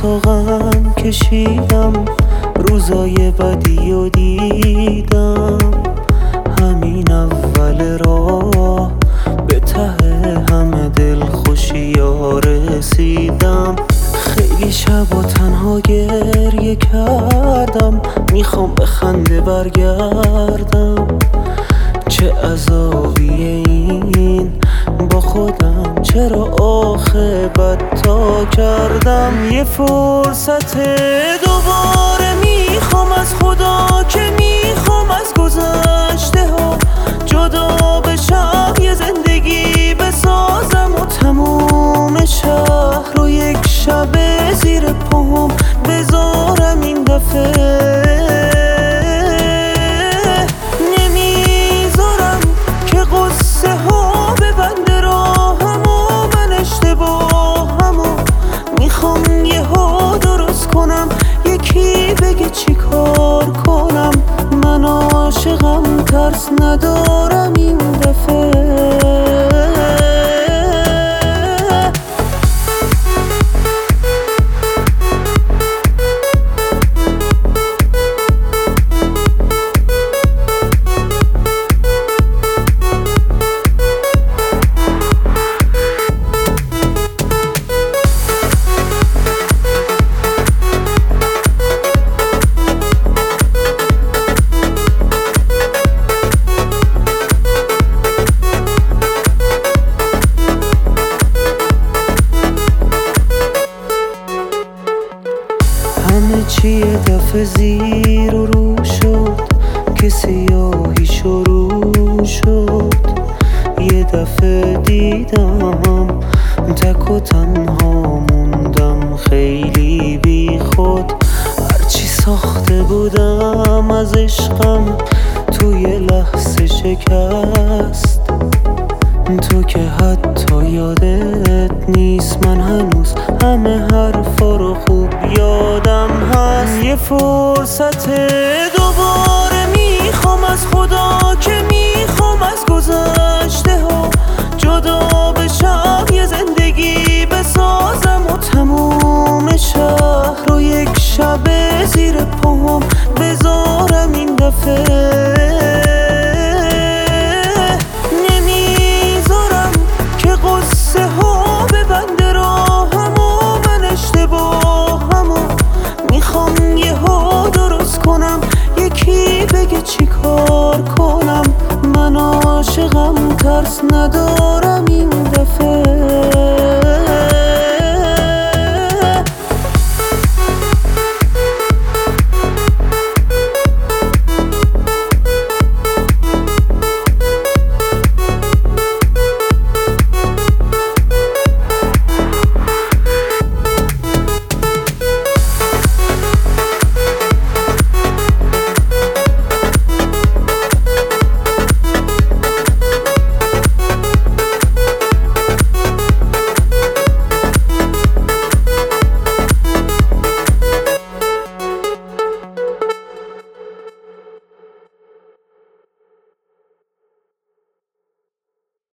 تا غم کشیدم، روزای بدی و دیدم. همین اول راه به ته همه دل خوشی ها رسیدم. خیلی شبا تنها گریه کردم، میخوام به خنده برگردم. چه عذابیه این با خودم، چرا آخه بدتا کردم. یه فرصت دوباره میخوام از خدا، که میخوام از گذشته ها جدا بشم. یه زندگی بسازم و تموم شهر رو یک شب زیر پاهم بذارم. این دفعه نمیذارم که قصه ها ببنده راهم و من اشتباهم و میخوام یه ها درست کنم. یکی بگه چی کار کنم، من عاشقم ترس ندارم این دفعه. همه چی یه دفعه زیر و رو شد، که سیاهی شروع شد. یه دفعه دیدم تک و تنها موندم، خیلی بی خود. هرچی ساخته بودم از عشقم توی لحظه شکست. تو که حتی یادت نیست، من هنوز همه حرفا رو خوب یادم هست. یه فرصت دوباره میخوام از خدا، که میخوام از گذشته ها جدا بشم. یه زندگی بسازم و تموم شهر رو یک شب زیر پاهم بذارم. این دفعه قصه ها ببنده راهم و من اشتباهم و میخوام یه ها درست کنم. یکی بگه چی کار کنم، من عاشقم ترس ندارم.